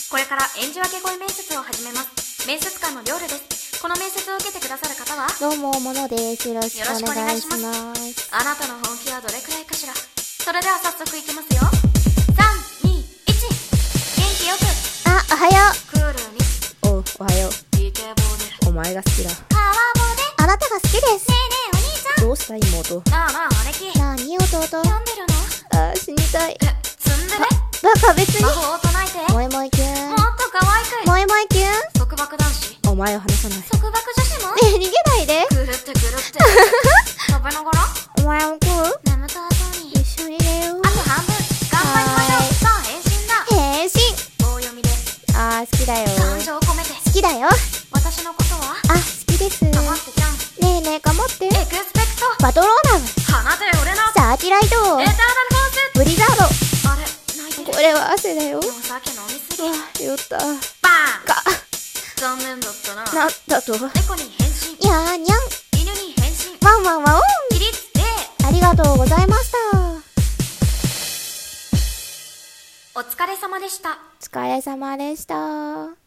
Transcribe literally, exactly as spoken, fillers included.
これから演じ分け恋面接を始めます。面接官の料理です。この面接を受けてくださる方は、 どうも、ものです。よろしくお願いします。 あなたの本気はどれくらいかしら。それでは早速いきますよ。さん、に、いち。元気よく。 あ、おはよクールに。 う。おう、おはよう。 イケボで。 お前が好きだ。 カワボで。 あなたが好きです。 ねえねえお兄ちゃん。 どうした妹。 なあなあ姉貴。 なに弟。 病んでるの？ あー、死にたい。 え、ツンデレ？ バカ別に。 魔法を唱えて。 もえもえキュン。 もっと可愛く。 もえもえキュン。 束縛男子。 お前を離さない。 束縛女子も？ ねえ、逃げないで。 ぐるってぐるって。食べながら？ お前も食う？ 眠たそうに。 一緒に寝よう。 あと半分。頑張りましょう。さあ変身だ。 変身。 棒読みで。 あー、好きだよ。 感情を込めて。 好きだよ。 私のことは？ あ、好きです。ねかまってちゃん。 えねえ、かまって。 エクスペクト。 バトローナム。 放て俺の。 サーキュライト。 エターナルフォース。 ブリザード。 あれ、泣いてる。 これは汗だよ。 もう酒飲みすぎ。 うわ、酔った。 バーン。 か、 残念だったな。 なんだと。 猫に変身。 にゃーにゃん。 犬に変身。 ワンワンワンオン。 起立礼。 ありがとうございました。 お疲れ様でした。 お疲れ様でした。